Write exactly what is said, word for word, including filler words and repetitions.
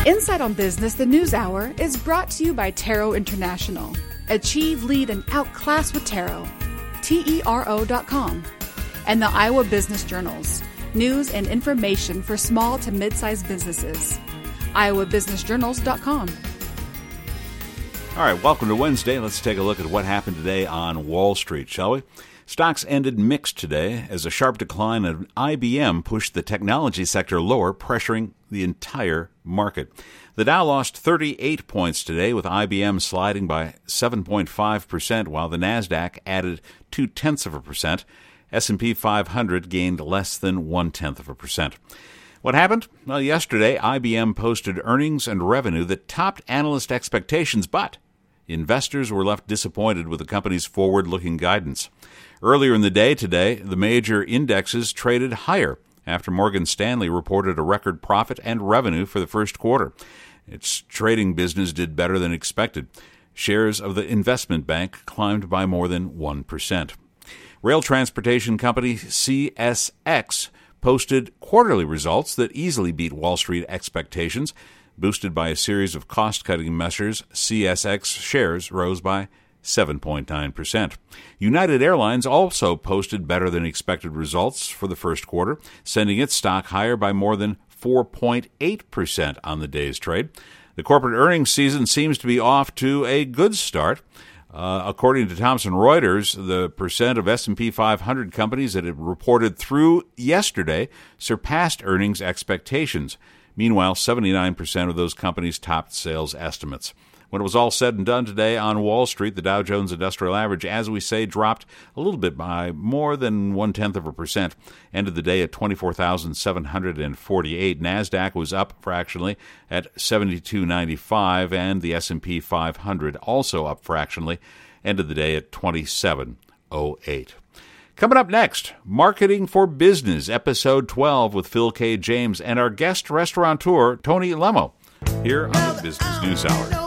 Insight on Business, the News Hour, is brought to you by Tero International. Achieve, lead, and outclass with Tero. T E R O dot com. And the Iowa Business Journals. News and information for small to mid-sized businesses. Iowa Business Journals dot com. All right, welcome to Wednesday. Let's take a look at what happened today on Wall Street, shall we? Stocks ended mixed today as a sharp decline of I B M pushed the technology sector lower, pressuring the entire market. The Dow lost thirty-eight points today, with I B M sliding by seven point five percent, while the NASDAQ added two-tenths of a percent. S and P five hundred gained less than one-tenth of a percent. What happened? Well, yesterday, I B M posted earnings and revenue that topped analyst expectations, but investors were left disappointed with the company's forward-looking guidance. Earlier in the day today, the major indexes traded higher after Morgan Stanley reported a record profit and revenue for the first quarter. Its trading business did better than expected. Shares of the investment bank climbed by more than one percent. Rail transportation company C S X posted quarterly results that easily beat Wall Street expectations. Boosted by a series of cost-cutting measures, C S X shares rose by seven point nine percent. United Airlines also posted better than expected results for the first quarter, sending its stock higher by more than four point eight percent on the day's trade. The corporate earnings season seems to be off to a good start. Uh, according to Thomson Reuters, the percent of S and P five hundred companies that had reported through yesterday surpassed earnings expectations. Meanwhile, seventy-nine percent of those companies topped sales estimates. When it was all said and done today on Wall Street, the Dow Jones Industrial Average, as we say, dropped a little bit by more than one-tenth of a percent. Ended the day at twenty-four thousand seven hundred forty-eight. NASDAQ was up fractionally at seventy-two ninety-five, and the S and P five hundred also up fractionally. Ended the day at twenty-seven oh eight. Coming up next, Marketing for Business, Episode twelve with Phil K. James and our guest restaurateur, Tony Lemo, here on the Business News Hour.